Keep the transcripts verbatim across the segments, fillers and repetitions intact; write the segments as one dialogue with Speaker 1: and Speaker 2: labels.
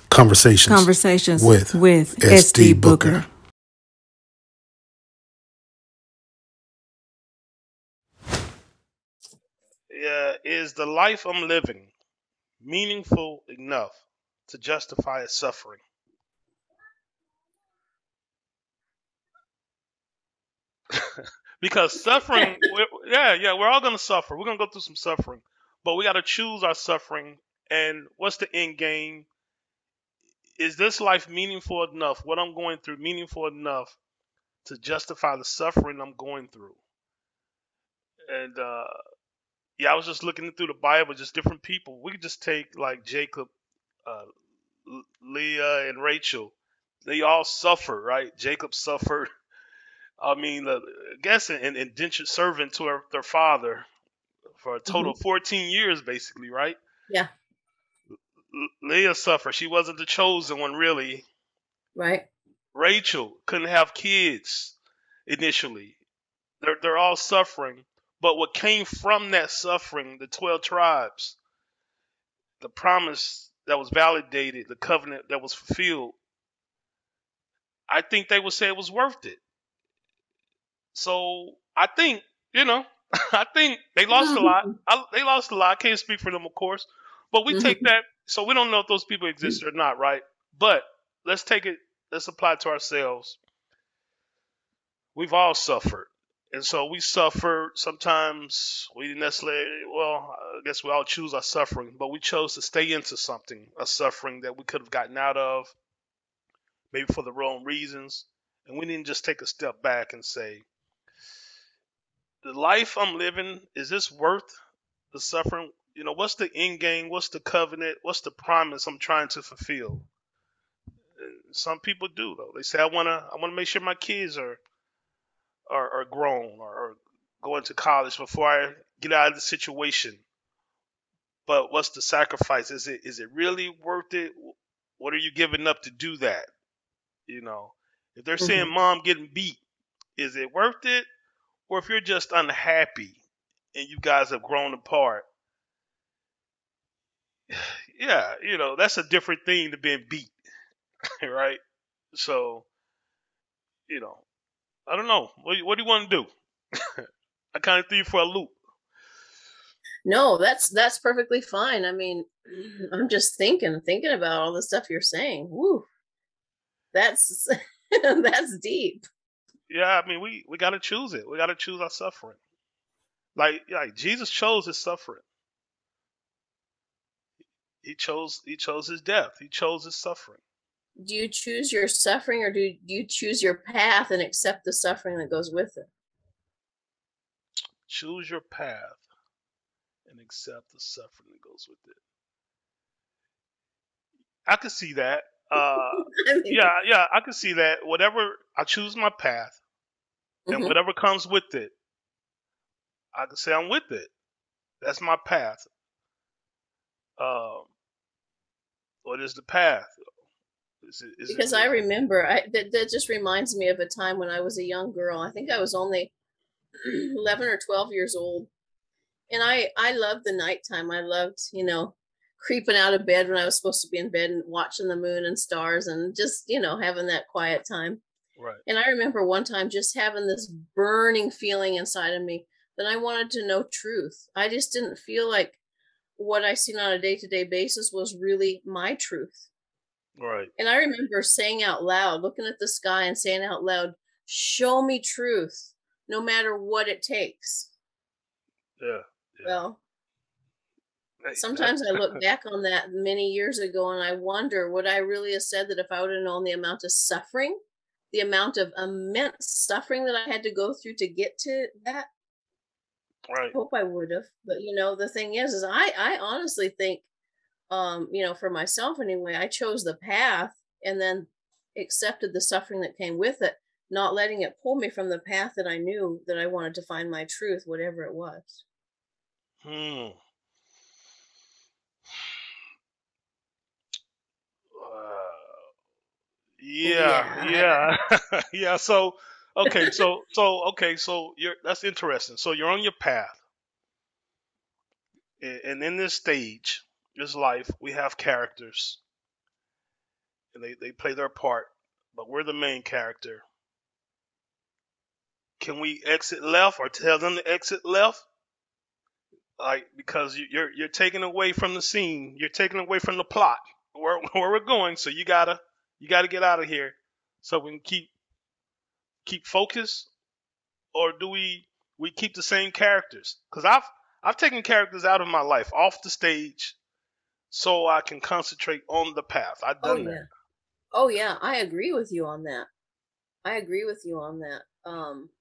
Speaker 1: Conversations,
Speaker 2: Conversations
Speaker 1: with,
Speaker 2: with
Speaker 1: S D
Speaker 2: S D
Speaker 1: Booker.
Speaker 2: Booker.
Speaker 3: Uh, is the life I'm living meaningful enough to justify its suffering? Because suffering, we're- yeah, yeah, we're all gonna suffer. We're gonna go through some suffering, but we got to choose our suffering. And what's the end game? Is this life meaningful enough? What I'm going through meaningful enough to justify the suffering I'm going through? And uh, yeah, I was just looking through the Bible, just different people. We could just take like Jacob, uh, Leah, and Rachel. They all suffered, right? Jacob suffered. I mean, uh, I guess an indentured servant to her, their father for a total
Speaker 4: Mhm.
Speaker 3: of fourteen years, basically, right?
Speaker 4: Yeah,
Speaker 3: L- Leah suffered. She wasn't the chosen one, really.
Speaker 4: right.
Speaker 3: Rachel couldn't have kids initially. They're, they're all suffering. But what came from that suffering, the twelve tribes, the promise that was validated, the covenant that was fulfilled, I think they would say it was worth it. So I think, you know, I think they lost a lot. I, they lost a lot. I can't speak for them, of course. But we take that. So we don't know if those people exist or not, right? But let's take it, let's apply it to ourselves. We've all suffered. And so we suffer. Sometimes we didn't necessarily, well, I guess we all choose our suffering, but we chose to stay into something, a suffering that we could have gotten out of, maybe for the wrong reasons. And we didn't just take a step back and say, the life I'm living, is this worth the suffering? You know, what's the end game? What's the covenant? What's the promise I'm trying to fulfill? Some people do though. They say, I wanna, I wanna make sure my kids are are, are grown or, or going to college before I get out of the situation. But what's the sacrifice? Is it is it really worth it? What are you giving up to do that? You know, if they're saying
Speaker 4: Mhm.
Speaker 3: mom getting beat, is it worth it? Or if you're just unhappy and you guys have grown apart, yeah, you know, that's a different thing to being beat, right? So, you know, I don't know. What, what do you want to do? I kind of threw you for a loop.
Speaker 4: No, that's that's perfectly fine. I mean, I'm just thinking, thinking about all the stuff you're saying. Woo, that's that's deep.
Speaker 3: Yeah, I mean, we, we got to choose it. We got to choose our suffering. Like, like Jesus chose his suffering. He chose he chose his death. He chose his suffering.
Speaker 4: Do you choose your suffering, or do you, do you choose your path and accept the suffering that goes with it?
Speaker 3: Choose your path and accept the suffering that goes with it. I could see that. Uh,
Speaker 4: I mean,
Speaker 3: yeah, yeah, I could see that. Whatever I choose my path, and
Speaker 4: mhm.
Speaker 3: whatever comes with it, I can say I'm with it. That's my path. Um, what is the path? Is it? Is it?
Speaker 4: Because I remember, I that, that just reminds me of a time when I was a young girl. I think I was only eleven or twelve years old, and I I loved the nighttime. I loved, you know, creeping out of bed when I was supposed to be in bed and watching the moon and stars and just, you know, having that quiet time.
Speaker 3: Right.
Speaker 4: And I remember one time just having this burning feeling inside of me that I wanted to know truth. I just didn't feel like what I seen on a day-to-day basis was really my truth.
Speaker 3: Right.
Speaker 4: And I remember saying out loud, looking at the sky and saying out loud, "Show me truth, no matter what it takes."
Speaker 3: Yeah. Yeah.
Speaker 4: Well,
Speaker 3: Hey, that,
Speaker 4: sometimes I look back on that many years ago and I wonder, would I really have said that if I would have known the amount of suffering, the amount of immense suffering that I had to go through to get to that?
Speaker 3: right.
Speaker 4: I hope I would have. But you know, the thing is, is I, I honestly think, um, you know, for myself anyway, I chose the path and then accepted the suffering that came with it, not letting it pull me from the path that I knew that I wanted to find my truth, whatever it was.
Speaker 3: Hmm. Uh, yeah.
Speaker 4: Yeah, I,
Speaker 3: Yeah. yeah. So, okay. So, so, okay. So, you're that's interesting. So, you're on your path, and in this stage, this life, we have characters, and they, they play their part, but we're the main character. Can we exit left or tell them to exit left? Like, because you- you're you're taking away from the scene, you're taking away from the plot where where we're going. So you gotta you gotta get out of here so we can keep keep focus, or do we we keep the same characters? Because I've I've taken characters out of my life off the stage so I can concentrate on the path. I've
Speaker 4: Oh
Speaker 3: done that.
Speaker 4: yeah. Oh yeah, I agree with you on that. I agree with you on that. Um,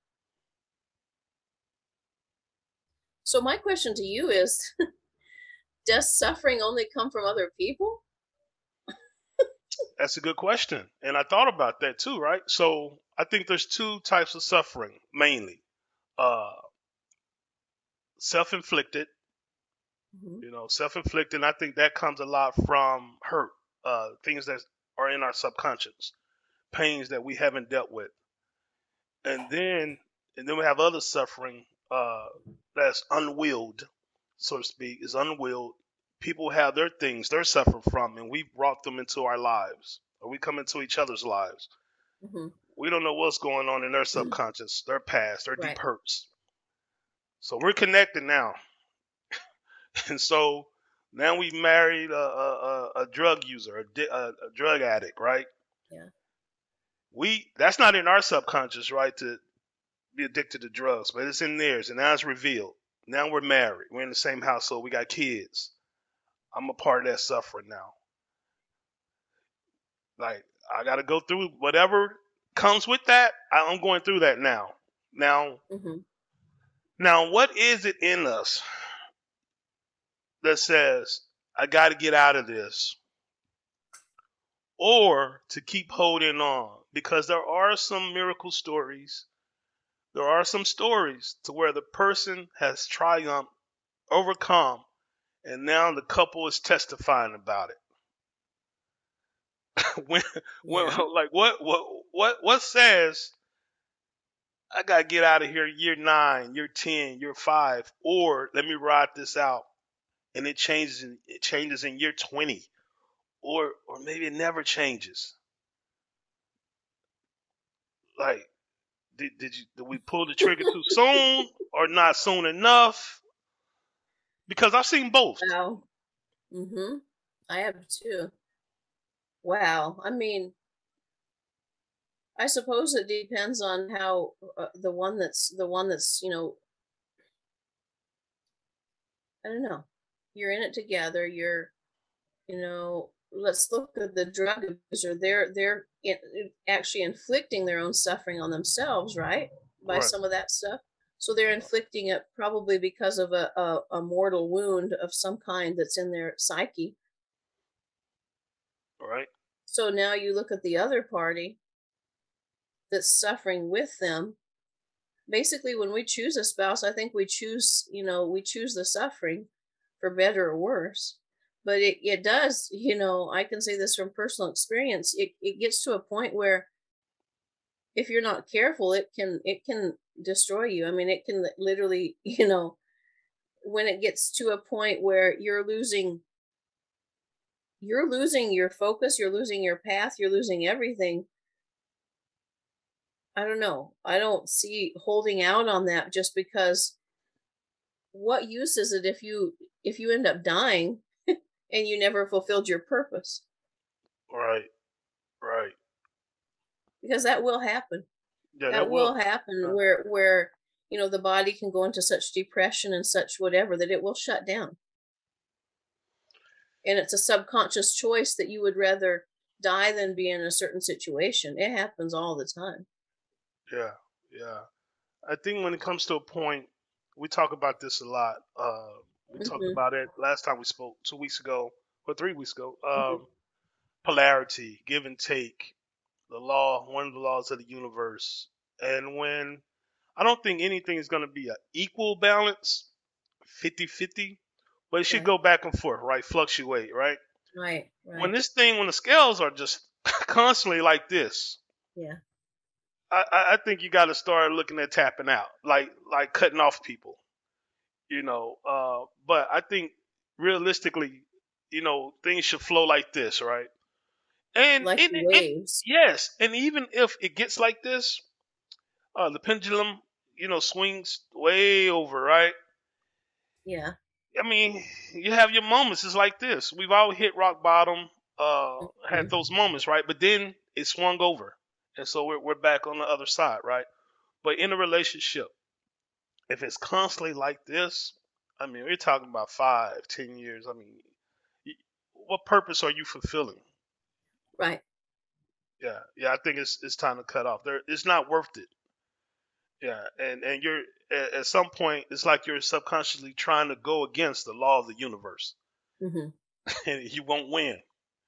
Speaker 4: so my question to you is, does suffering only come from other people?
Speaker 3: That's a good question, and I thought about that too. Right. So I think there's two types of suffering mainly. Uh, self-inflicted.
Speaker 4: Mhm.
Speaker 3: You know, self-inflicted. I think that comes a lot from hurt, uh, things that are in our subconscious, pains that we haven't dealt with, and then and then we have other suffering uh, that's unwilled, so to speak, is unwilled. People have their things they're suffering from, and we brought them into our lives, or we come into each other's lives.
Speaker 4: Mhm.
Speaker 3: We don't know what's going on in their subconscious, their past, their deep
Speaker 4: Right.
Speaker 3: hurts. So we're connected now, and so now we've married a, a, a, a drug user, a, di- a, a drug addict, right?
Speaker 4: Yeah.
Speaker 3: We that's not in our subconscious, right? To be addicted to drugs, but it's in theirs, and now it's revealed. Now we're married. We're in the same household. We got kids. I'm a part of that suffering now. Like I got to go through whatever comes with that. I, I'm going through that now. Now,
Speaker 4: Mhm.
Speaker 3: now, what is it in us that says I got to get out of this, or to keep holding on? Because there are some miracle stories. There are some stories to where the person has triumphed, overcome, and now the couple is testifying about it. when, when,
Speaker 4: Yeah.
Speaker 3: like, what, what, what, what says I gotta get out of here year nine, year ten, year five, or let me ride this out, and it changes. In, it changes in year twenty, or or maybe it never changes. Like, did did you did we pull the trigger too soon, or not soon enough? Because I've seen both.
Speaker 4: Wow. Mhm. I have too. Wow. I mean, I suppose it depends on how uh, the one that's the one that's, you know, I don't know. You're in it together. You're, you know, let's look at the drug abuser. They're they're in, actually inflicting their own suffering on themselves, right? By
Speaker 3: Right,
Speaker 4: some of that stuff. So they're inflicting it probably because of a, a, a mortal wound of some kind that's in their psyche.
Speaker 3: right,
Speaker 4: So now you look at the other party that's suffering with them. Basically, when we choose a spouse, I think we choose, you know, we choose the suffering for better or worse. But it, it does, you know, I can say this from personal experience. It, it gets to a point where if you're not careful, it can it can destroy you. I mean, it can literally, you know, when it gets to a point where you're losing you're losing your focus, you're losing your path, you're losing everything. I don't know. I don't see holding out on that just because what use is it if you if you end up dying and you never fulfilled your purpose?
Speaker 3: right, right.
Speaker 4: Because that will happen.
Speaker 3: Yeah,
Speaker 4: That
Speaker 3: that will.
Speaker 4: will happen
Speaker 3: Yeah.
Speaker 4: where where you know the body can go into such depression and such whatever that it will shut down. And it's a subconscious choice that you would rather die than be in a certain situation. It happens all the time.
Speaker 3: Yeah, yeah. I think when it comes to a point, we talk about this a lot. Uh, we talked
Speaker 4: Mhm.
Speaker 3: about it last time we spoke, two weeks ago or three weeks ago.
Speaker 4: Mhm.
Speaker 3: Um, polarity, give and take, the law, one of the laws of the universe. And when I don't think anything is going to be an equal balance, fifty-fifty, but it should
Speaker 4: Yeah.
Speaker 3: go back and forth, right? Fluctuate, right?
Speaker 4: Right.
Speaker 3: When
Speaker 4: Right.
Speaker 3: this thing, when the scales are just constantly like this,
Speaker 4: Yeah.
Speaker 3: I, I I think you got to start looking at tapping out, like like cutting off people, you know. Uh, but I think realistically, you know, things should flow like this, right? And,
Speaker 4: like
Speaker 3: and,
Speaker 4: the
Speaker 3: and
Speaker 4: waves.
Speaker 3: yes, and even if it gets like this, uh, the pendulum, you know, swings way over, right?
Speaker 4: Yeah.
Speaker 3: I mean, you have your moments. It's like this. We've all hit rock bottom, uh, had
Speaker 4: Mhm.
Speaker 3: those moments, right? But then it swung over, and so we're we're back on the other side, right? But in a relationship, if it's constantly like this, I mean, we're talking about five, ten years. I mean, y- what purpose are you fulfilling?
Speaker 4: Right.
Speaker 3: Yeah, yeah. I think it's it's time to cut off. There, it's not worth it. Yeah, and and you're at, at some point, it's like you're subconsciously trying to go against the law of the universe,
Speaker 4: Hmm.
Speaker 3: and you won't win.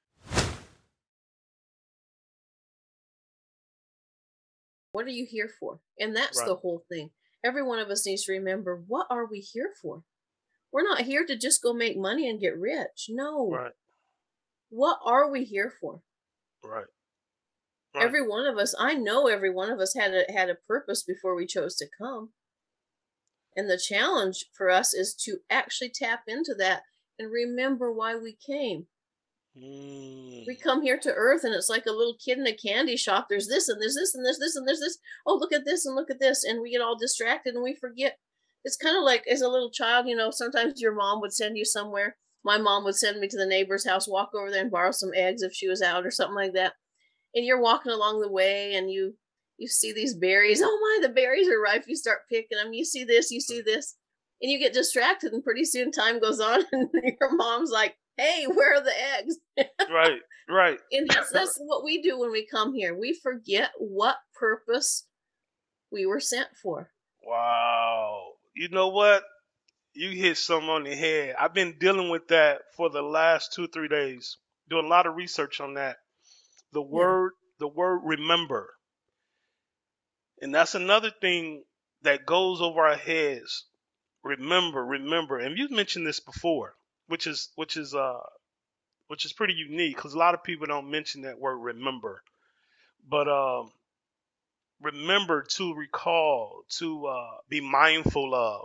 Speaker 4: What are you here for? And that's
Speaker 3: Right,
Speaker 4: the whole thing. Every one of us needs to remember, what are we here for? We're not here to just go make money and get rich. No.
Speaker 3: right,
Speaker 4: What are we here for?
Speaker 3: right, right.
Speaker 4: Every one of us, I know every one of us had a had a purpose before we chose to come. And the challenge for us is to actually tap into that and remember why we came. We
Speaker 3: Mm,
Speaker 4: come here to earth and it's like a little kid in a candy shop. There's this and there's this and there's this and there's this. Oh, look at this and look at this. And we get all distracted and we forget. It's kind of like as a little child, you know, sometimes your mom would send you somewhere. My mom would send me to the neighbor's house, walk over there and borrow some eggs if she was out or something like that. And you're walking along the way and you you see these berries. Oh my, the berries are ripe. You start picking them. You see this, you see this, and you get distracted. And pretty soon time goes on, and your mom's like, "Hey, where are the eggs?"
Speaker 3: right, right.
Speaker 4: And that's that's what we do when we come here. We forget what purpose we were sent for.
Speaker 3: Wow. You know what? You hit something on the head. I've been dealing with that for the last two, three days. Doing a lot of research on that. The
Speaker 4: Yeah.
Speaker 3: word, the word remember. And that's another thing that goes over our heads. Remember, remember. And you've mentioned this before, which is which is uh which is pretty unique because a lot of people don't mention that word remember. But um remember to recall, to uh, be mindful of.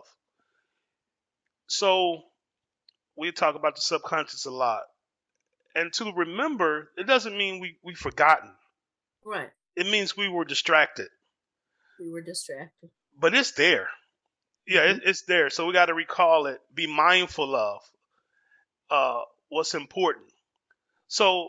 Speaker 3: So we talk about the subconscious a lot. And to remember, it doesn't mean we, we forgotten.
Speaker 4: Right.
Speaker 3: It means we were distracted.
Speaker 4: We were distracted.
Speaker 3: But it's there. Yeah,
Speaker 4: Hmm.
Speaker 3: it, it's there. So we got to recall it, be mindful of uh, what's important. So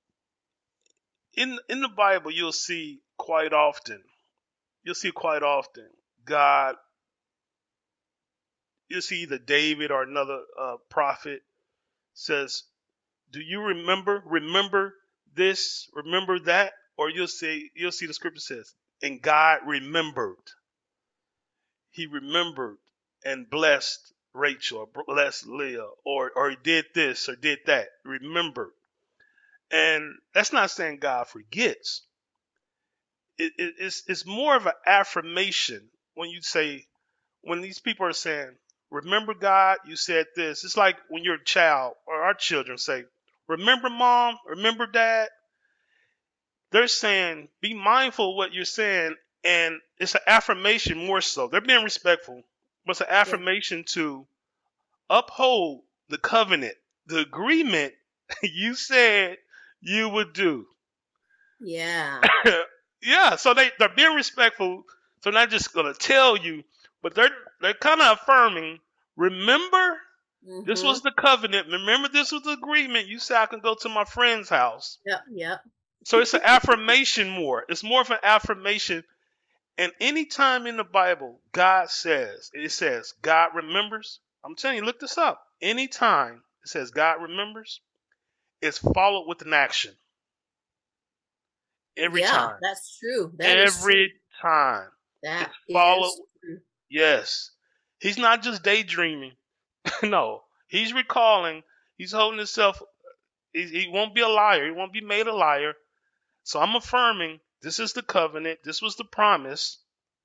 Speaker 3: in in the Bible, you'll see quite often, you'll see quite often God, you'll see either David or another uh, prophet says, do you remember? Remember this? Remember that? Or you'll see you'll see the scripture says, and God remembered. He remembered and blessed Rachel or blessed Leah or or he did this or did that. Remembered. And that's not saying God forgets. It, it, it's it's more of an affirmation when you say when these people are saying, remember God, you said this. It's like when you're a child or our children say, remember mom, remember dad. They're saying, be mindful of what you're saying. And it's an affirmation more so. They're being respectful, but it's an
Speaker 4: Yeah.
Speaker 3: affirmation to uphold the covenant, the agreement you said you would do.
Speaker 4: Yeah.
Speaker 3: Yeah, so they, they're being respectful. So they're not just going to tell you, but they're, they're kind of affirming, remember, this
Speaker 4: Hmm.
Speaker 3: was the covenant. Remember, this was the agreement. You said I can go to my friend's house.
Speaker 4: Yep. Yep.
Speaker 3: So it's an affirmation more. It's more of an affirmation. And anytime in the Bible, God says, it says, God remembers. I'm telling you, look this up. Anytime it says God remembers, it's followed with an action. Every
Speaker 4: Yeah,
Speaker 3: time.
Speaker 4: that's true. That is true.
Speaker 3: Every time.
Speaker 4: That
Speaker 3: It's followed.
Speaker 4: is true.
Speaker 3: Yes. He's not just daydreaming. No. He's recalling. He's holding himself. He, he won't be a liar. He won't be made a liar. So I'm affirming this is the covenant. This was the promise.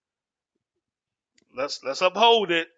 Speaker 3: Let's let's uphold it.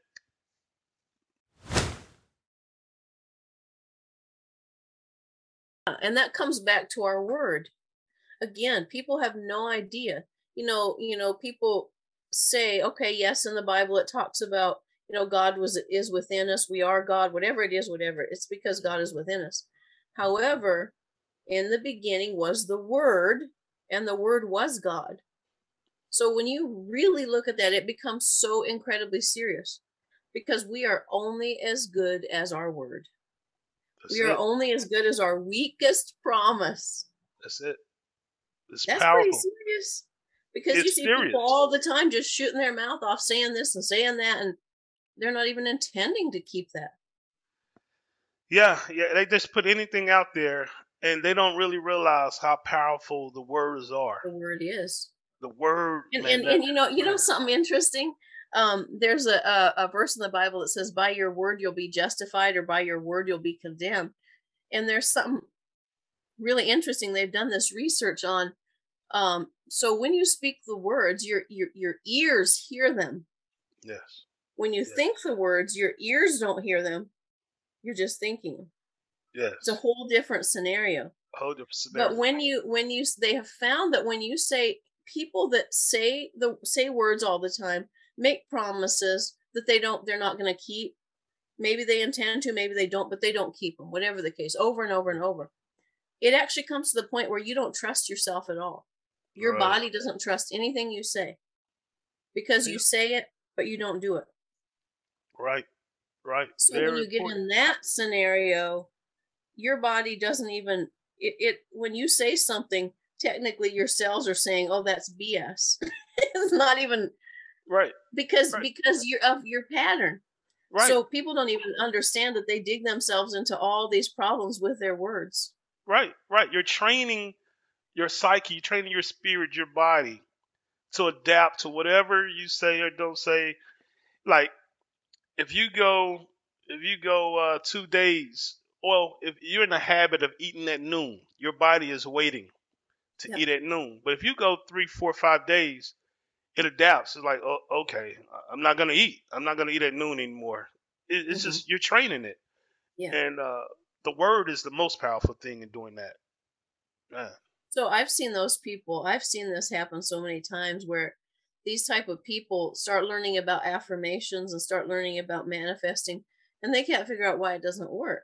Speaker 4: And that comes back to our word. Again, people have no idea. You know, you know, people say, okay, yes, in the Bible it talks about, you know, God was is within us, we are God, whatever it is, whatever. It's because God is within us. However, In the beginning was the Word, and the Word was God. So when you really look at that, it becomes so incredibly serious because we are only as good as our word.
Speaker 3: That's
Speaker 4: We are
Speaker 3: it.
Speaker 4: only as good as our weakest promise.
Speaker 3: That's it. It's
Speaker 4: That's pretty
Speaker 3: powerful.
Speaker 4: serious because you
Speaker 3: It's
Speaker 4: see people
Speaker 3: serious.
Speaker 4: all the time just shooting their mouth off saying this and saying that, and they're not even intending to keep that.
Speaker 3: Yeah, yeah. They just put anything out there, and they don't really realize how powerful the words are.
Speaker 4: The word is.
Speaker 3: The word,
Speaker 4: And
Speaker 3: man.
Speaker 4: and,
Speaker 3: That
Speaker 4: and you know, you know
Speaker 3: man.
Speaker 4: something interesting? Um, there's a, a, a verse in the Bible that says, by your word you'll be justified, or by your word you'll be condemned. And there's something really interesting. They've done this research on. Um, so when you speak the words, your your your ears hear them.
Speaker 3: Yes.
Speaker 4: When you
Speaker 3: Yes.
Speaker 4: think the words, your ears don't hear them. You're just thinking them.
Speaker 3: Yes.
Speaker 4: It's a whole different scenario.
Speaker 3: Whole different scenario.
Speaker 4: But when you when you they have found that when you say, people that say the say words all the time, make promises that they don't they're not going to keep. Maybe they intend to, maybe they don't, but they don't keep them. Whatever the case, over and over and over. It actually comes to the point where you don't trust yourself at all. Your
Speaker 3: Right.
Speaker 4: body doesn't trust anything you say because
Speaker 3: Yeah.
Speaker 4: you say it, but you don't do it.
Speaker 3: Right. Right.
Speaker 4: So
Speaker 3: Very
Speaker 4: when you get
Speaker 3: important.
Speaker 4: in that scenario, your body doesn't even it, it when you say something, technically your cells are saying, oh, that's B S. It's not even
Speaker 3: Right.
Speaker 4: because
Speaker 3: Right.
Speaker 4: because you're of your pattern.
Speaker 3: Right.
Speaker 4: So people don't even understand that they dig themselves into all these problems with their words.
Speaker 3: Right. Right. You're training your psyche, you're training your spirit, your body to adapt to whatever you say or don't say. Like if you go if you go uh, two days, well, if you're in the habit of eating at noon, your body is waiting to
Speaker 4: Yep.
Speaker 3: eat at noon. But if you go three, four, five days, it adapts. It's like, oh, okay, I'm not gonna eat. I'm not gonna eat at noon anymore. It, it's
Speaker 4: Mhm.
Speaker 3: just you're training it,
Speaker 4: Yeah.
Speaker 3: and uh, the word is the most powerful thing in doing that. Man.
Speaker 4: So I've seen those people. I've seen this happen so many times where these type of people start learning about affirmations and start learning about manifesting, and they can't figure out why it doesn't work.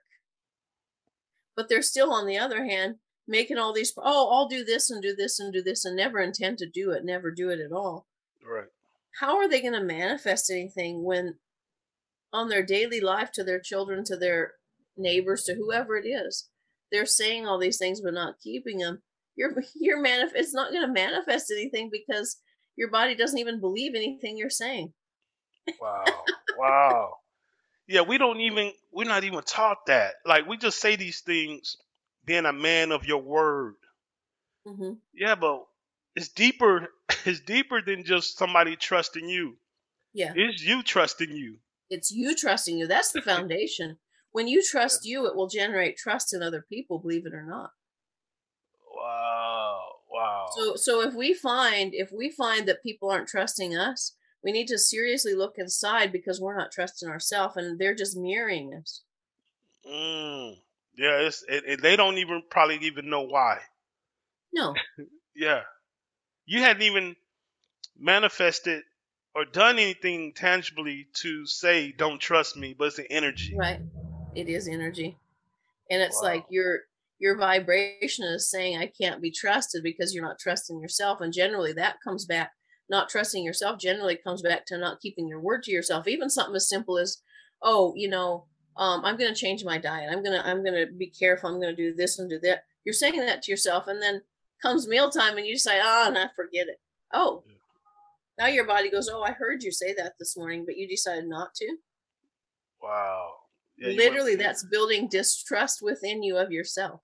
Speaker 4: But they're still, on the other hand, making all these, oh, I'll do this and do this and do this and never intend to do it, never do it at all.
Speaker 3: Right.
Speaker 4: How are they going to manifest anything when on their daily life, to their children, to their neighbors, to whoever it is, they're saying all these things but not keeping them? You're you're manif- it's not going to manifest anything because your body doesn't even believe anything you're saying.
Speaker 3: Wow. Wow. Yeah, we don't even we're not even taught that. Like we just say these things, being a man of your word.
Speaker 4: Hmm.
Speaker 3: Yeah, but it's deeper. It's deeper than just somebody trusting you.
Speaker 4: Yeah,
Speaker 3: It's you trusting you.
Speaker 4: it's you trusting you. That's the foundation. When you
Speaker 3: Yeah.
Speaker 4: trust you, it will generate trust in other people, believe it or not.
Speaker 3: Wow. Wow.
Speaker 4: So so if we find if we find that people aren't trusting us, we need to seriously look inside because we're not trusting ourselves and they're just mirroring us.
Speaker 3: Mm. Yeah, it's it, it, they don't even probably even know why.
Speaker 4: No,
Speaker 3: Yeah. You hadn't even manifested or done anything tangibly to say don't trust me, but it's the energy.
Speaker 4: right. It is energy. And it's like
Speaker 3: Wow.
Speaker 4: your your vibration is saying I can't be trusted because you're not trusting yourself. And generally that comes back, not trusting yourself generally comes back to not keeping your word to yourself. Even something as simple as, oh, you know, um, I'm gonna change my diet. I'm gonna I'm gonna be careful, I'm gonna do this and do that. You're saying that to yourself, and then comes mealtime and you say, oh, nah, forget it. Oh, now your body goes, oh, I heard you say that this morning, but you decided not to.
Speaker 3: Wow. Yeah, you went
Speaker 4: Literally, that's building distrust within you of yourself.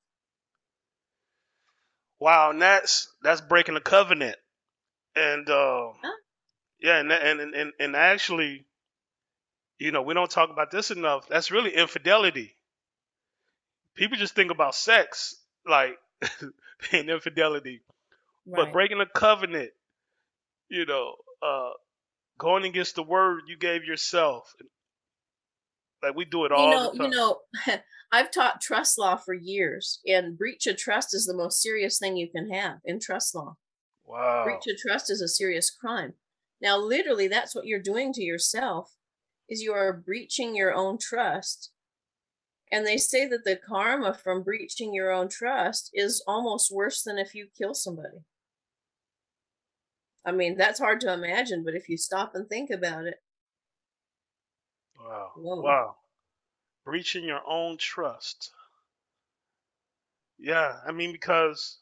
Speaker 3: wow, and that's that's breaking the covenant. And uh
Speaker 4: Huh?
Speaker 3: yeah, and and and and actually, you know, we don't talk about this enough. That's really infidelity. People just think about sex like being infidelity, but
Speaker 4: Right.
Speaker 3: breaking a covenant, you know, uh, going against the word you gave yourself, like we do it
Speaker 4: You
Speaker 3: all the
Speaker 4: know, you
Speaker 3: time.
Speaker 4: know, I've taught trust law for years, and breach of trust is the most serious thing you can have in trust law.
Speaker 3: Wow.
Speaker 4: Breach of trust is a serious crime. Now, literally, that's what you're doing to yourself is you are breaching your own trust And they say that the karma from breaching your own trust is almost worse than if you kill somebody. I mean, that's hard to imagine, but if you stop and think about it,
Speaker 3: Wow.
Speaker 4: whoa.
Speaker 3: Wow. Breaching your own trust. Yeah, I mean, because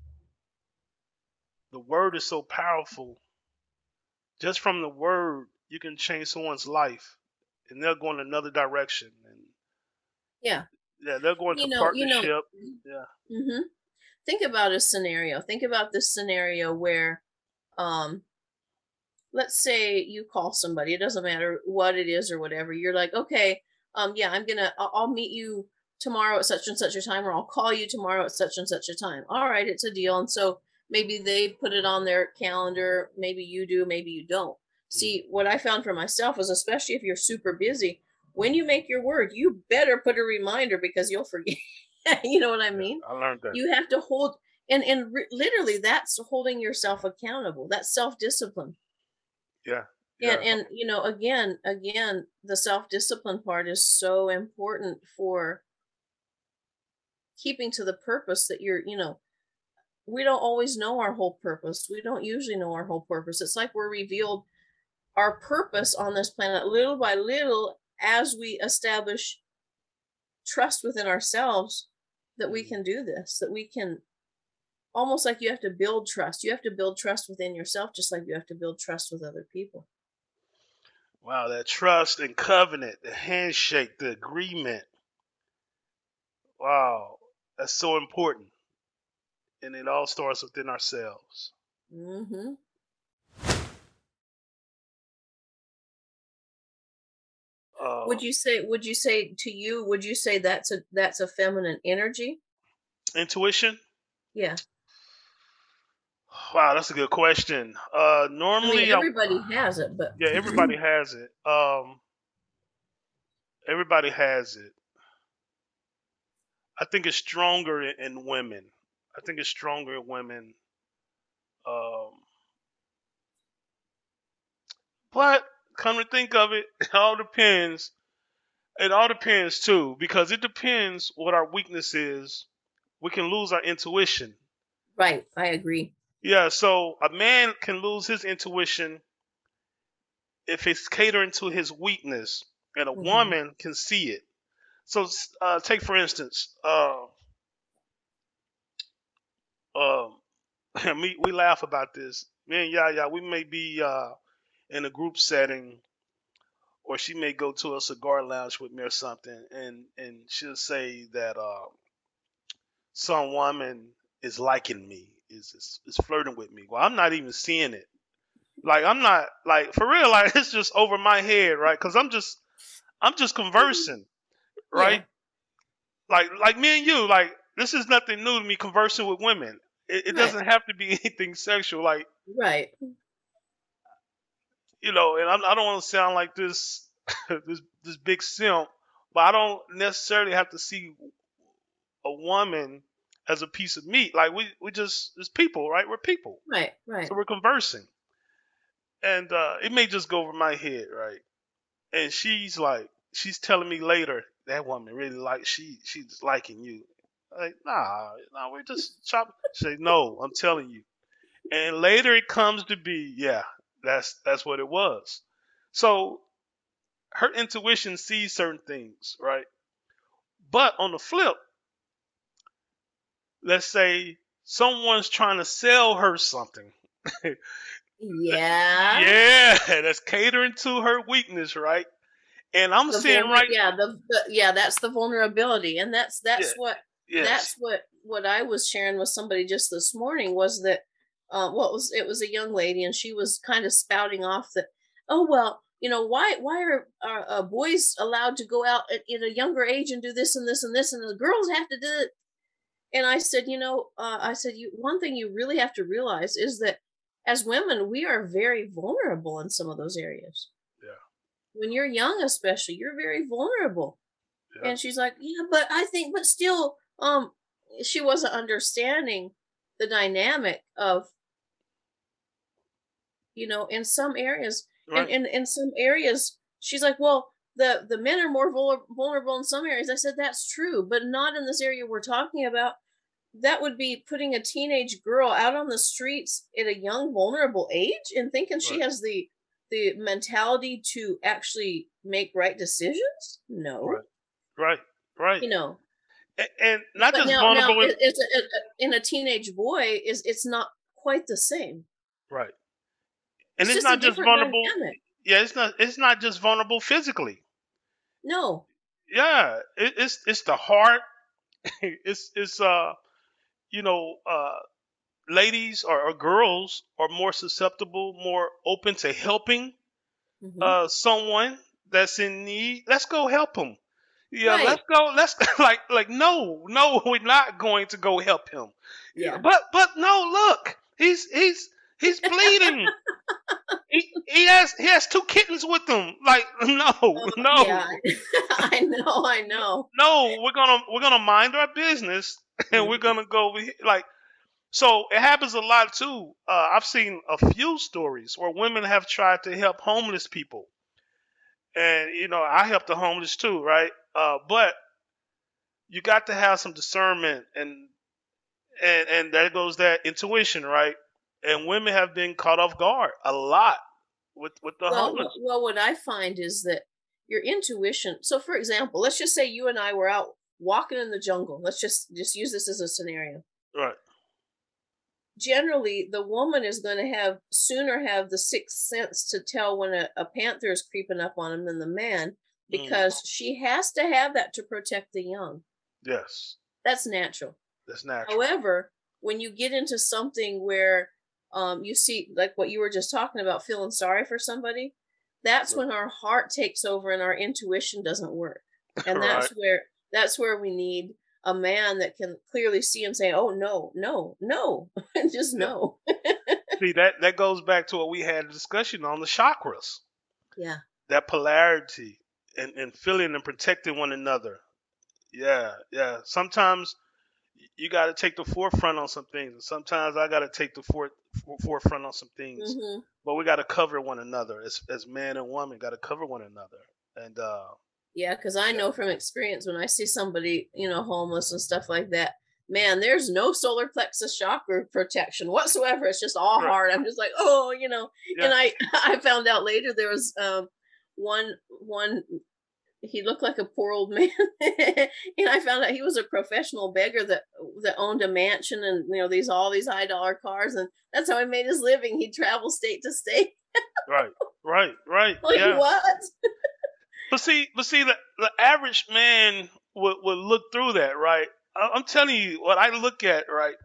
Speaker 3: the word is so powerful. Just from the word, you can change someone's life, and they'll go in another direction. And
Speaker 4: Yeah.
Speaker 3: yeah, they'll go into
Speaker 4: You know, you know,
Speaker 3: partnership. Yeah.
Speaker 4: hmm think about a scenario. Think about this scenario where, um, let's say you call somebody, it doesn't matter what it is or whatever. You're like, okay, um, yeah, I'm gonna, I'll, I'll meet you tomorrow at such and such a time, or I'll call you tomorrow at such and such a time. All right, it's a deal. And so maybe they put it on their calendar. Maybe you do, maybe you don't.
Speaker 3: Mhm.
Speaker 4: See, what I found for myself is, especially if you're super busy, when you make your word, you better put a reminder because you'll forget. You know what I
Speaker 3: Yeah,
Speaker 4: mean?
Speaker 3: I learned that.
Speaker 4: You have to hold, and and re- literally, that's holding yourself accountable. That's self discipline.
Speaker 3: Yeah,
Speaker 4: And
Speaker 3: yeah.
Speaker 4: and you know, again, again, the self-discipline part is so important for keeping to the purpose that you're, you know, we don't always know our whole purpose. We don't usually know our whole purpose. It's like we're revealed our purpose on this planet little by little as we establish trust within ourselves that we
Speaker 3: Mhm.
Speaker 4: can do this, that we can, almost like you have to build trust. You have to build trust within yourself just like you have to build trust with other people.
Speaker 3: Wow, that trust and covenant, the handshake, the agreement. Wow, that's so important, and it all starts within ourselves.
Speaker 4: Mhm.
Speaker 3: Uh,
Speaker 4: Would you say would you say to you, would you say that's a that's a feminine energy?
Speaker 3: Intuition.
Speaker 4: Yeah.
Speaker 3: Wow, that's a good question. Uh,
Speaker 4: I mean,
Speaker 3: normally, I,
Speaker 4: everybody has it, but
Speaker 3: yeah, everybody has it. Um, everybody has it. I think it's stronger in, in women. I think it's stronger in women. Um, but come to think of it, it all depends. It all depends too, because it depends what our weakness is. We can lose our intuition.
Speaker 4: right, I agree.
Speaker 3: Yeah, so a man can lose his intuition if it's catering to his weakness, and a
Speaker 4: Mhm.
Speaker 3: woman can see it. So, uh, take for instance, uh, um, me, we laugh about this. Me and Yaya, we may be uh, in a group setting, or she may go to a cigar lounge with me or something, and and she'll say that uh, some woman is liking me, is, is is flirting with me. Well, I'm not even seeing it. Like I'm not like for real. Like it's just over my head, right? Because I'm just I'm just conversing, right?
Speaker 4: Yeah,
Speaker 3: Like like me and you, like this is nothing new to me conversing with women. It, it
Speaker 4: right,
Speaker 3: doesn't have to be anything sexual. Like
Speaker 4: right,
Speaker 3: you know, and I'm, I don't want to sound like this this this big simp, but I don't necessarily have to see a woman as a piece of meat. Like we we just as people, right? We're people,
Speaker 4: right,
Speaker 3: so
Speaker 4: right,
Speaker 3: we're conversing, and uh, it may just go over my head, right? And she's like, she's telling me later that woman really like she she's liking you. Like nah, nah, we're just shopping. She say no, I'm telling you. And later it comes to be, yeah, that's that's what it was. So her intuition sees certain things, right? But on the flip, let's say someone's trying to sell her something.
Speaker 4: yeah.
Speaker 3: Yeah, that's catering to her weakness, right? And I'm
Speaker 4: The
Speaker 3: seeing
Speaker 4: vulner,
Speaker 3: right,
Speaker 4: yeah, the, the yeah, that's the vulnerability, and that's
Speaker 3: yeah,
Speaker 4: that's what
Speaker 3: yes,
Speaker 4: that's what what I was sharing with somebody just this morning was that, uh, what was it was a young lady, and she was kind of spouting off that, oh well, you know, why why are, are uh, boys allowed to go out at, at a younger age and do this and this and this, and the girls have to do it? And I said, you know, uh, I said, you one thing you really have to realize is that as women, we are very vulnerable in some of those areas.
Speaker 3: yeah,
Speaker 4: When you're young, especially, you're very vulnerable.
Speaker 3: yeah,
Speaker 4: And she's like, yeah, but I think, but still, um, she wasn't understanding the dynamic of, you know, in some areas, and
Speaker 3: right,
Speaker 4: in, in some areas, she's like, well, the the men are more vul- vulnerable in some areas. I said that's true, but not in this area we're talking about. That would be putting a teenage girl out on the streets at a young, vulnerable age and thinking she
Speaker 3: Right,
Speaker 4: has the the mentality to actually make right decisions. No,
Speaker 3: right, right, right.
Speaker 4: you know.
Speaker 3: And, and not
Speaker 4: But
Speaker 3: just
Speaker 4: now, now
Speaker 3: vulnerable in,
Speaker 4: it, it's a, a, in a teenage boy is it's not quite the same.
Speaker 3: right. And
Speaker 4: It's
Speaker 3: it's
Speaker 4: just a
Speaker 3: not just
Speaker 4: different
Speaker 3: vulnerable.
Speaker 4: dynamic.
Speaker 3: Yeah, it's not. It's not just vulnerable physically.
Speaker 4: No.
Speaker 3: Yeah, it, it's it's the heart. it's it's uh you know uh ladies or, or girls are more susceptible, more open to helping
Speaker 4: Hmm.
Speaker 3: uh someone that's in need. Let's go help them. Yeah, let's
Speaker 4: Right.
Speaker 3: go. Let's like like no, no, we're not going to go help him. Yeah,
Speaker 4: Yeah.
Speaker 3: but but no, look, he's he's he's bleeding. He, he has he has two kittens with him. Like no,
Speaker 4: Uh, yeah.
Speaker 3: no,
Speaker 4: I know. I know.
Speaker 3: no. We're gonna we're gonna mind our business and we're
Speaker 4: Mhm.
Speaker 3: gonna go over here. Like so, it happens a lot too. Uh, I've seen a few stories where women have tried to help homeless people, and you know I help the homeless too, right? Uh, but you got to have some discernment, and and and there goes that intuition, right? And women have been caught off guard a lot with with the
Speaker 4: Well,
Speaker 3: homeless.
Speaker 4: wh- well, what I find is that your intuition. So, for example, let's just say you and I were out walking in the jungle. Let's just just use this as a scenario.
Speaker 3: Right.
Speaker 4: Generally, the woman is going to have sooner have the sixth sense to tell when a, a panther is creeping up on him than the man,
Speaker 3: Mm,
Speaker 4: because she has to have that to protect the young.
Speaker 3: yes,
Speaker 4: That's natural.
Speaker 3: that's natural.
Speaker 4: However, when you get into something where um, you see, like what you were just talking about, feeling sorry for somebody, that's
Speaker 3: Right.
Speaker 4: when our heart takes over and our intuition doesn't work. And
Speaker 3: Right.
Speaker 4: that's where that's where we need a man that can clearly see and say, "Oh no, no, no," and just
Speaker 3: Yeah.
Speaker 4: no.
Speaker 3: See that that goes back to what we had a discussion on the chakras,
Speaker 4: Yeah.
Speaker 3: that polarity and, and feeling and protecting one another. Yeah, yeah. Sometimes you got to take the forefront on some things, and sometimes I got to take the for, for, forefront on some things.
Speaker 4: Hmm.
Speaker 3: But we got to cover one another as as man and woman. Got to cover one another, and uh,
Speaker 4: Yeah, because I
Speaker 3: yeah,
Speaker 4: know from experience when I see somebody, you know, homeless and stuff like that, man, there's no solar plexus chakra protection whatsoever. It's just all
Speaker 3: right,
Speaker 4: hard. I'm just like, oh, you know.
Speaker 3: yeah,
Speaker 4: And I I found out later there was um one one he looked like a poor old man, and I found out he was a professional beggar that that owned a mansion and you know these all these high dollar cars, and that's how he made his living. He'd travel state to state.
Speaker 3: right, right, right,
Speaker 4: Like
Speaker 3: yeah.
Speaker 4: what?
Speaker 3: But see, but see, the the average man would would look through that, right? I- I'm telling you what I look at, right?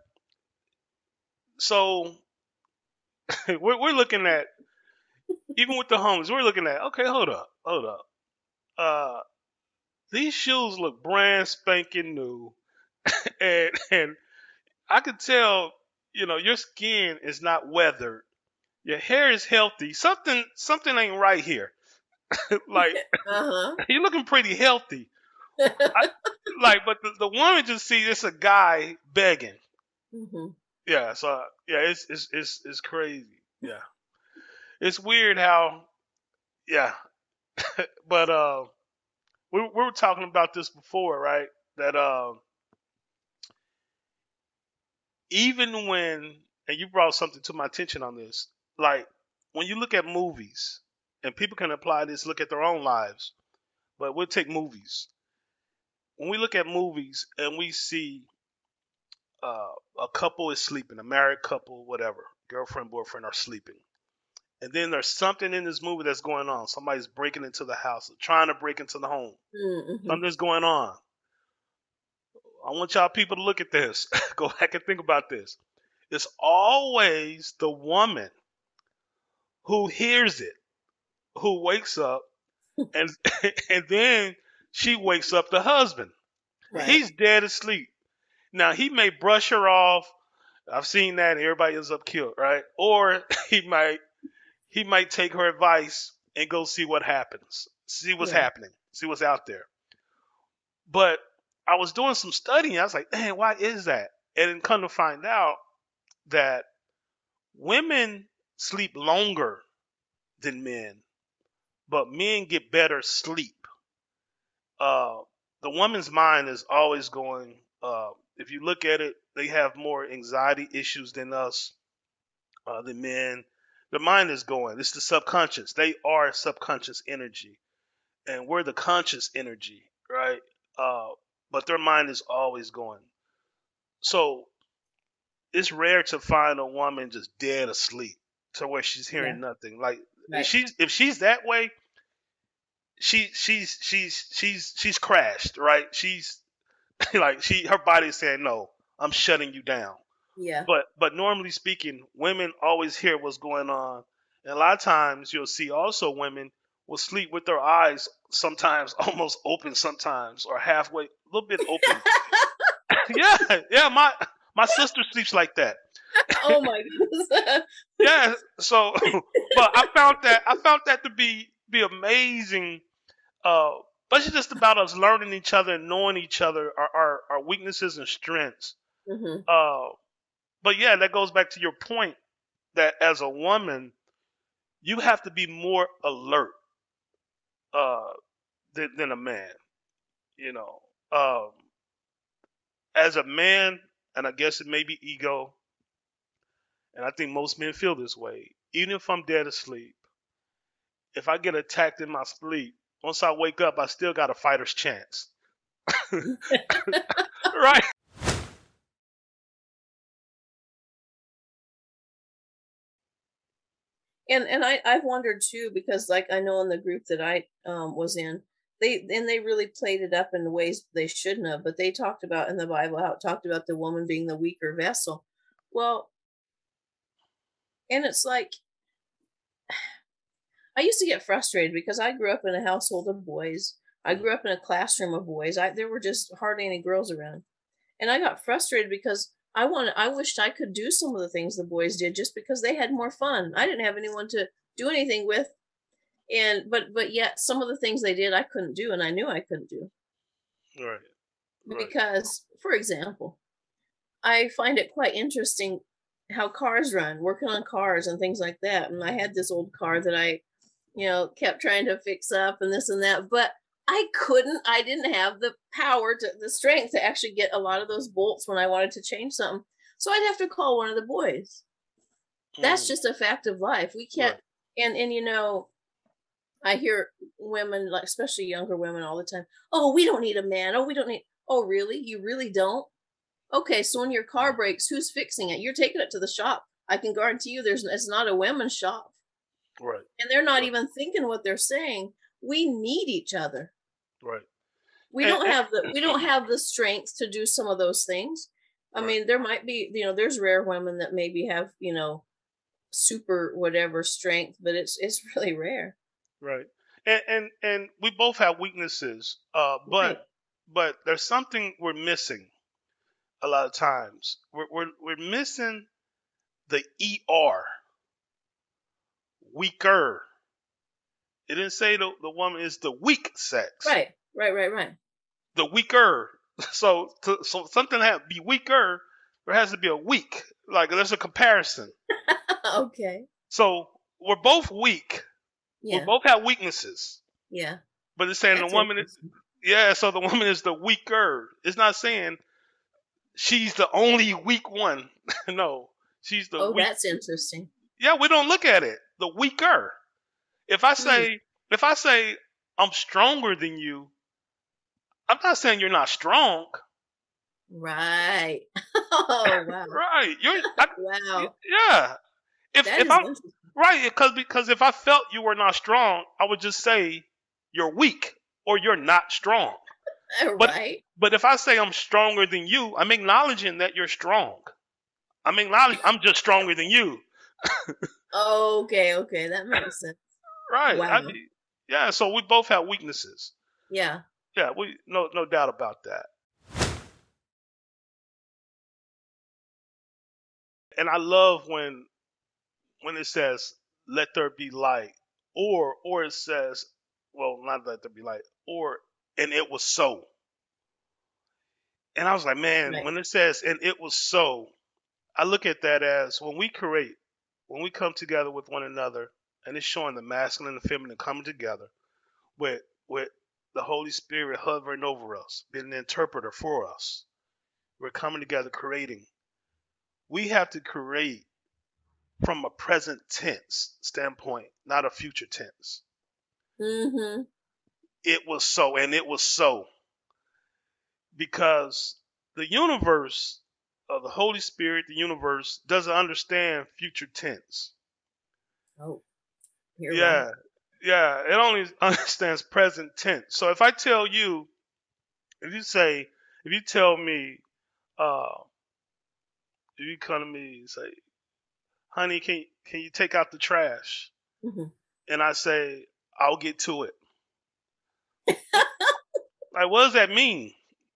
Speaker 3: So we're we're looking at, even with the homes, we're looking at, okay, hold up, hold up. Uh, these shoes look brand spanking new, and and I could tell, you know, your skin is not weathered. Your hair is healthy. Something something ain't right here. Like
Speaker 4: Uh
Speaker 3: you're looking pretty healthy.
Speaker 4: huh.
Speaker 3: I, like, but the, the woman just see it's a guy begging.
Speaker 4: Hmm.
Speaker 3: Yeah, so yeah, it's it's it's it's crazy. Yeah, it's weird how yeah, but uh, we we were talking about this before, right? That uh, even when, and you brought something to my attention on this, like when you look at movies, and people can apply this, look at their own lives, but we'll take movies. When we look at movies and we see uh, a couple is sleeping, a married couple, whatever, girlfriend, boyfriend are sleeping. And then there's something in this movie that's going on. Somebody's breaking into the house, trying to break into the home.
Speaker 4: Hmm.
Speaker 3: Something's going on. I want y'all people to look at this. Go back and think about this. It's always the woman who hears it, who wakes up, and and then she wakes up the husband.
Speaker 4: Right.
Speaker 3: He's dead asleep. Now he may brush her off. I've seen that. And everybody ends up killed, right? Or he might he might take her advice and go see what happens, see what's
Speaker 4: Yeah.
Speaker 3: happening, see what's out there. But I was doing some studying. I was like, man, why is that? And then come to find out that women sleep longer than men, but men get better sleep. Uh, the woman's mind is always going. Uh, if you look at it, they have more anxiety issues than us, uh, the men. The mind is going. It's the subconscious. They are subconscious energy, and we're the conscious energy, right? Uh, but their mind is always going. So it's rare to find a woman just dead asleep to where she's
Speaker 4: Yeah.
Speaker 3: hearing nothing. Like if
Speaker 4: Right.
Speaker 3: she's if she's that way, she she's she's she's she's crashed, right? She's like she her body's saying no, I'm shutting you down.
Speaker 4: Yeah.
Speaker 3: But but normally speaking, women always hear what's going on, and a lot of times you'll see also women will sleep with their eyes sometimes almost open, sometimes or halfway, a little bit open. yeah, yeah. My my sister sleeps like that.
Speaker 4: Oh my goodness.
Speaker 3: Yeah. So, but I found that I found that to be be amazing. Uh, but it's just about us learning each other and knowing each other, our our, our weaknesses and strengths.
Speaker 4: hmm
Speaker 3: Uh, but yeah, that goes back to your point that as a woman, you have to be more alert uh, than, than a man. You know, um, as a man, and I guess it may be ego, and I think most men feel this way. Even if I'm dead asleep, if I get attacked in my sleep, once I wake up, I still got a fighter's chance. Right?
Speaker 4: And and I I've wondered too because like I know in the group that I um was in, they and they really played it up in ways they shouldn't have, but they talked about in the Bible how it talked about the woman being the weaker vessel. Well, and it's like I used to get frustrated because I grew up in a household of boys. I
Speaker 3: Mm,
Speaker 4: grew up in a classroom of boys. I there were just hardly any girls around. And I got frustrated because I wanted I wished I could do some of the things the boys did just because they had more fun. I didn't have anyone to do anything with. And but but yet some of the things they did I couldn't do and I knew I couldn't do.
Speaker 3: right, right.
Speaker 4: Because for example, I find it quite interesting how cars run, working on cars and things like that. And I had this old car that I, you know, kept trying to fix up and this and that, but I couldn't, I didn't have the power to the strength to actually get a lot of those bolts when I wanted to change something. So I'd have to call one of the boys. That's
Speaker 3: Mm,
Speaker 4: just a fact of life. We can't
Speaker 3: right.
Speaker 4: and and you know, I hear women, like especially younger women all the time, "Oh, we don't need a man. Oh, we don't need." Oh, really? You really don't? Okay, so when your car breaks, who's fixing it? You're taking it to the shop. I can guarantee you there's it's not a women's shop.
Speaker 3: Right,
Speaker 4: And they're not
Speaker 3: right,
Speaker 4: even thinking what they're saying. We need each other.
Speaker 3: right.
Speaker 4: We
Speaker 3: And,
Speaker 4: don't
Speaker 3: and
Speaker 4: have the we don't have the strength to do some of those things. I
Speaker 3: right,
Speaker 4: mean, there might be, you know, there's rare women that maybe have, you know, super whatever strength, but it's it's really rare.
Speaker 3: right. And and and we both have weaknesses, uh, but
Speaker 4: Right.
Speaker 3: but there's something we're missing a lot of times. We're we're, we're missing the er, weaker. It didn't say the, the woman is the weak sex,
Speaker 4: Right. Right, right, right.
Speaker 3: the weaker. So to, so something has to be weaker. There has to be a weak. Like there's a comparison.
Speaker 4: Okay.
Speaker 3: So we're both weak. We
Speaker 4: Yeah.
Speaker 3: both have weaknesses,
Speaker 4: Yeah.
Speaker 3: but it's saying the
Speaker 4: That's
Speaker 3: woman.
Speaker 4: interesting.
Speaker 3: Yeah, so the woman is the weaker. It's not saying she's the only weak one. No, she's the
Speaker 4: Oh,
Speaker 3: weak.
Speaker 4: that's interesting.
Speaker 3: Yeah, we don't look at it. The weaker. If I
Speaker 4: Hmm.
Speaker 3: say, if I say I'm stronger than you, I'm not saying you're not strong.
Speaker 4: Right. Oh, wow.
Speaker 3: Right? You're. I,
Speaker 4: Wow.
Speaker 3: yeah. If
Speaker 4: That
Speaker 3: if
Speaker 4: is
Speaker 3: I'm
Speaker 4: interesting.
Speaker 3: right, because because if I felt you were not strong, I would just say you're weak or you're not strong. But
Speaker 4: Right.
Speaker 3: but if I say I'm stronger than you, I'm acknowledging that you're strong. I'm acknowledging I'm just stronger than you.
Speaker 4: Okay, okay, that makes sense.
Speaker 3: Right. I
Speaker 4: Wow.
Speaker 3: mean, yeah, so we both have weaknesses.
Speaker 4: Yeah.
Speaker 3: Yeah, we no no doubt about that. And I love when when it says let there be light or or it says well not let there be light or and it was so. And I was like, man,
Speaker 4: Right.
Speaker 3: when it says and it was so, I look at that as when we create, when we come together with one another. and it's showing the masculine and feminine coming together with with the Holy Spirit hovering over us, being an interpreter for us. We're coming together creating. We have to create from a present tense standpoint, not a future tense.
Speaker 4: Mm-hmm.
Speaker 3: It was so, and it was so. Because the universe, of the Holy Spirit, the universe, doesn't understand future tense.
Speaker 4: Oh, you're
Speaker 3: Yeah,
Speaker 4: right.
Speaker 3: yeah, it only understands present tense. So if I tell you, if you say, if you tell me, uh, if you come to me and say, honey, can can you take out the trash?
Speaker 4: Mm-hmm.
Speaker 3: And I say, I'll get to it. Like, what does that mean?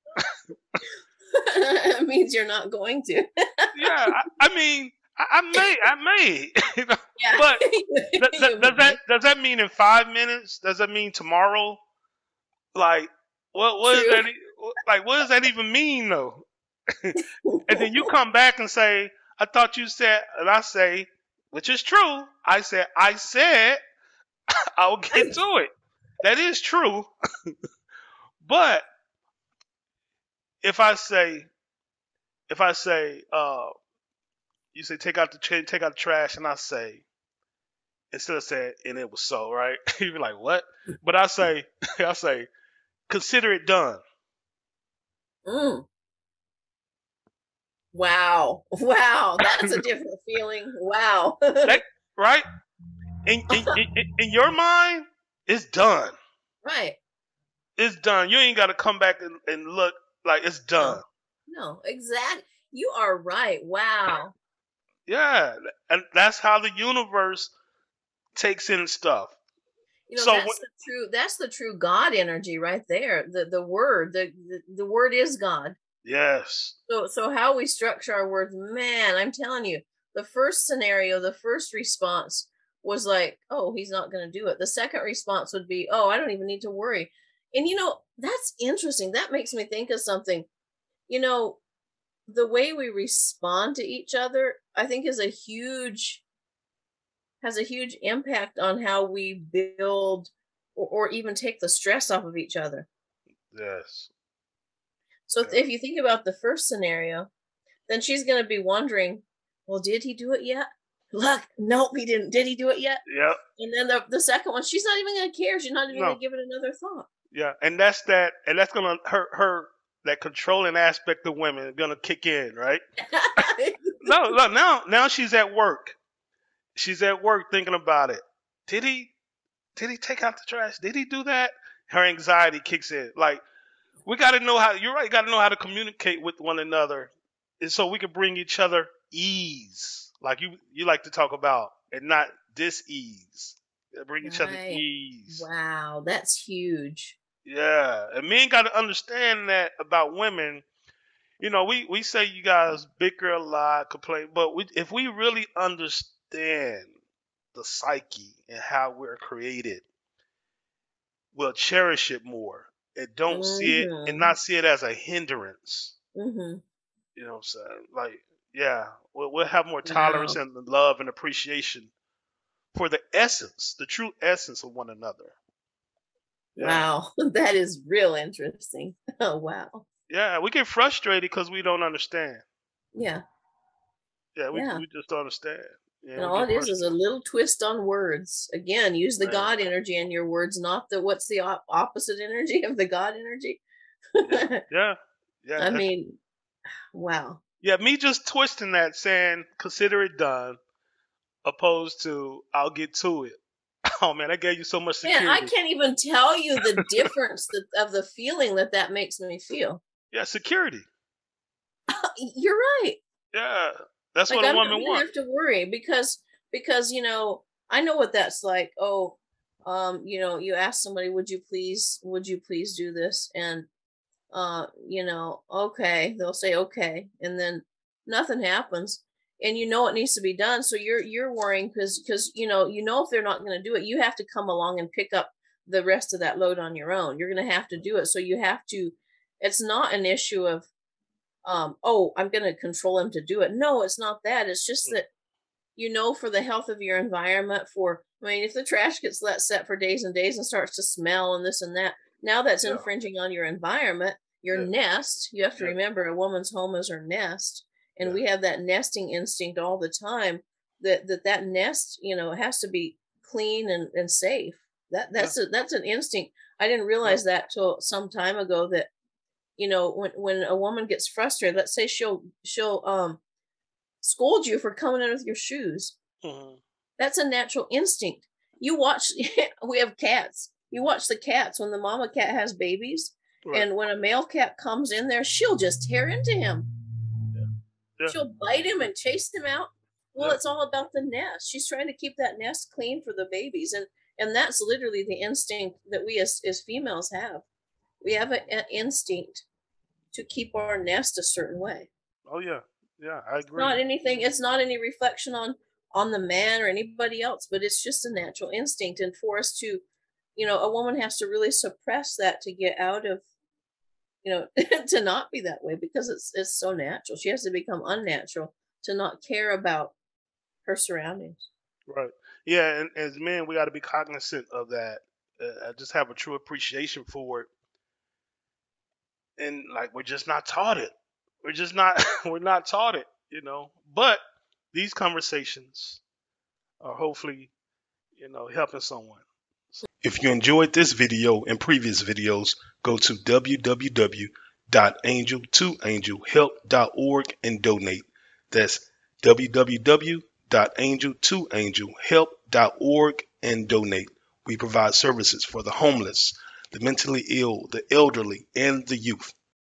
Speaker 4: It means you're not going to.
Speaker 3: Yeah, I, I mean, I, I may, I may, you know,
Speaker 4: Yeah.
Speaker 3: but th- th-
Speaker 4: You
Speaker 3: does that
Speaker 4: may.
Speaker 3: does that mean in five minutes? Does that mean tomorrow? Like, what what is
Speaker 4: True.
Speaker 3: that? e- Like, what does that even mean though? And then you come back and say, I thought you said, and I say, which is true. I said, I said I'll get to it. That is true. But if I say, if I say, uh, you say take out the tra- take out the trash, and I say instead of saying, and it was so right, you be like, what? But I say, I say, consider it done.
Speaker 4: Mm. Wow. Wow. That's a different feeling. Wow.
Speaker 3: That right? In, in in in your mind, it's done.
Speaker 4: Right.
Speaker 3: It's done. You ain't got to come back and, and look like it's done.
Speaker 4: No. No. Exactly. You are right. Wow.
Speaker 3: Yeah, and that's how the universe takes in stuff.
Speaker 4: You know,
Speaker 3: So when,
Speaker 4: that's the true that's the true God energy right there. The the word, the the, the word is God.
Speaker 3: yes,
Speaker 4: So so how we structure our words, man, I'm telling you, the first scenario, the first response was like, oh, he's not going to do it. The second response would be, oh, I don't even need to worry. And you know, that's interesting. That makes me think of something. You know, the way we respond to each other, I think is a huge has a huge impact on how we build or, or even take the stress off of each other.
Speaker 3: yes,
Speaker 4: So if,
Speaker 3: yeah,
Speaker 4: if you think about the first scenario, then she's going to be wondering, well, did he do it yet? Look, nope, he didn't. Did he do it yet?
Speaker 3: yep,
Speaker 4: And then the, the second one, she's not even going to care. She's not even going
Speaker 3: no,
Speaker 4: to give it another thought.
Speaker 3: yeah, and that's that, and that's gonna hurt her. That controlling aspect of women is gonna kick in, right? No, no, now now she's at work. She's at work thinking about it. Did he? Did he take out the trash? Did he do that? Her anxiety kicks in. Like, we got to know how. You're right. Got to know how to communicate with one another, and so we can bring each other ease, like you you like to talk about, and not dis-ease. Yeah, bring each other
Speaker 4: Right.
Speaker 3: ease.
Speaker 4: Wow, that's huge.
Speaker 3: Yeah, and men got to understand that about women. You know, we we say you guys bicker a lot, complain, but we, if we really understand the psyche and how we're created, we'll cherish it more and don't see it and
Speaker 4: Mm-hmm.
Speaker 3: not see it as a hindrance.
Speaker 4: Mm-hmm.
Speaker 3: You know what I'm saying? Like, yeah, we'll, we'll have more tolerance
Speaker 4: Wow.
Speaker 3: and love and appreciation for the essence, the true essence of one another. Yeah.
Speaker 4: Wow. That is real interesting. Oh, wow.
Speaker 3: Yeah, we get frustrated because we don't understand.
Speaker 4: Yeah.
Speaker 3: Yeah, we,
Speaker 4: Yeah.
Speaker 3: we just don't understand. Yeah,
Speaker 4: And
Speaker 3: we
Speaker 4: all
Speaker 3: get
Speaker 4: it is is a
Speaker 3: frustrated.
Speaker 4: little twist on words. Again, use the
Speaker 3: Man,
Speaker 4: God energy in your words, not the what's the op- opposite energy of the God energy.
Speaker 3: yeah, yeah, yeah.
Speaker 4: I
Speaker 3: That's,
Speaker 4: mean, wow.
Speaker 3: yeah, me just twisting that, saying consider it done, opposed to I'll get to it. Oh man, that gave you so much
Speaker 4: Man, I
Speaker 3: security.
Speaker 4: can't even tell you the difference that, of the feeling that that makes me feel.
Speaker 3: Yeah, security.
Speaker 4: You're right.
Speaker 3: Yeah, that's
Speaker 4: Like
Speaker 3: what a
Speaker 4: I'm not
Speaker 3: woman
Speaker 4: gonna
Speaker 3: wants.
Speaker 4: have to worry because because you know I know what that's like. Oh, um, you know, you ask somebody, would you please, would you please do this? And uh, you know, okay, they'll say okay, and then nothing happens, and you know it needs to be done. So you're you're worrying because because you know you know if they're not going to do it, you have to come along and pick up the rest of that load on your own. You're going to have to do it. So you have to. It's not an issue of um, oh, I'm going to control him to do it. No, it's not that. It's just that you know for the health of your environment, for I mean, if the trash gets let set for days and days and starts to smell and this and that, now that's
Speaker 3: Yeah.
Speaker 4: infringing on your environment, your
Speaker 3: Yeah.
Speaker 4: nest. You have to
Speaker 3: Yeah.
Speaker 4: remember a woman's home is her nest, and
Speaker 3: Yeah.
Speaker 4: we have that nesting instinct all the time. That that that nest, you know, has to be clean and, and safe. That that's a, that's an instinct. I didn't realize that till some time ago. That you know, when when a woman gets frustrated, let's say she'll she'll um scold you for coming in with your shoes.
Speaker 3: Mhm.
Speaker 4: That's a natural instinct. You watch, we have cats. You watch the cats when the mama cat has babies,
Speaker 3: Right.
Speaker 4: and when a male cat comes in there, she'll just tear into him.
Speaker 3: Yeah.
Speaker 4: She'll bite him and chase him out. Well,
Speaker 3: Yeah.
Speaker 4: it's all about the nest. She's trying to keep that nest clean for the babies, and and that's literally the instinct that we as as females have. We have a- an instinct to keep our nest a certain way.
Speaker 3: Oh yeah. Yeah. I agree.
Speaker 4: Not anything, it's not any reflection on on the man or anybody else, but it's just a natural instinct. And for us to, you know, a woman has to really suppress that to get out of, you know, to not be that way, because it's it's so natural. She has to become unnatural to not care about her surroundings.
Speaker 3: Right. Yeah. And as men, we got to be cognizant of that. Uh, I just have a true appreciation for it, and like we're just not taught it. We're just not. We're not taught it. You know. But these conversations are hopefully, you know, helping someone. If you enjoyed this video and previous videos, go to w w w dot angel to angel help dot org and donate. That's w w w dot angel to angel help dot org and donate. We provide services for the homeless, the mentally ill, the elderly, and the youth.